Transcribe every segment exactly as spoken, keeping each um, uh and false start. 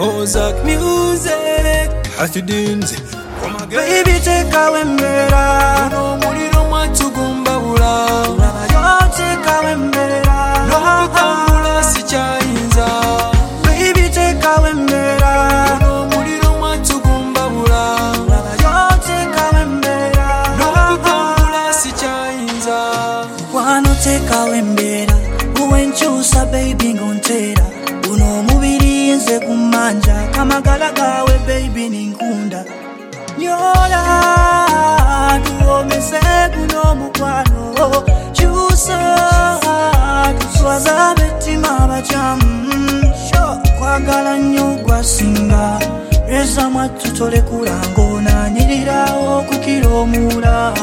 Ozak music Hatidinze Baby take away mbera Uno muliro mwatugumba bula Yo take away mbera No kutambula sichayinza Baby take away mbera Uno muliro mwatugumba bula Yo take away mbera No kutambula sichayinza Wano take away mbera Uwenchusa baby ngontera Uno mubiri nze kumanja Kamagala gawe baby ninkunda Nyola tuomese kuno mukwano Chusa tuswaza betima bachamu Kwagala nnyo gwasinga Reza mwatu tole kulango Na nyirirawo kukiromula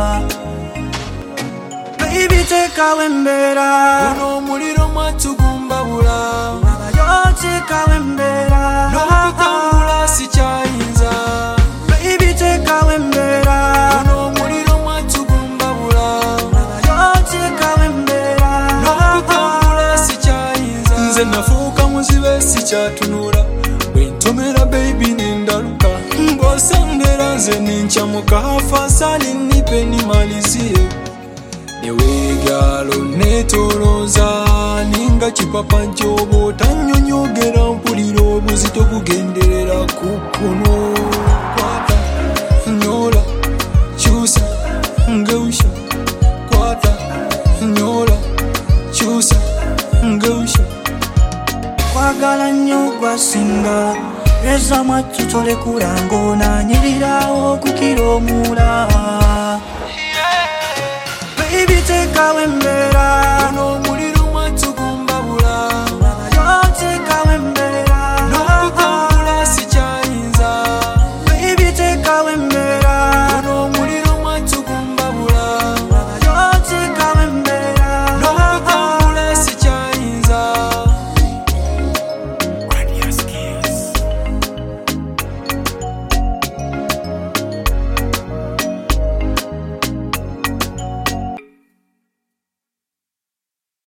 Baby take away mbera Uno muliro mwatugumba bula Yo take away mbera No kutambula sichayinza Baby take away mbera Uno muliro mwatugumba bula Yo take away mbera No kutambula sichayinza Nze nafuuka muzibe sicyatunula Bwentomera baby nendaluka Mbosengera nze ninchamuka Fasali nipe nimalizie Newegalo netoloza Ninga chipapa njobo Tanyonyogera mpulira obuzito kugenderera kukuno Kwata, nyola, chusa, ngeusha Kwata, nyola, chusa, ngeusha Kwagala nnyo gwasinga Reza mwatu tole kulango Na nyirirawo kukiromula Baby take away mbera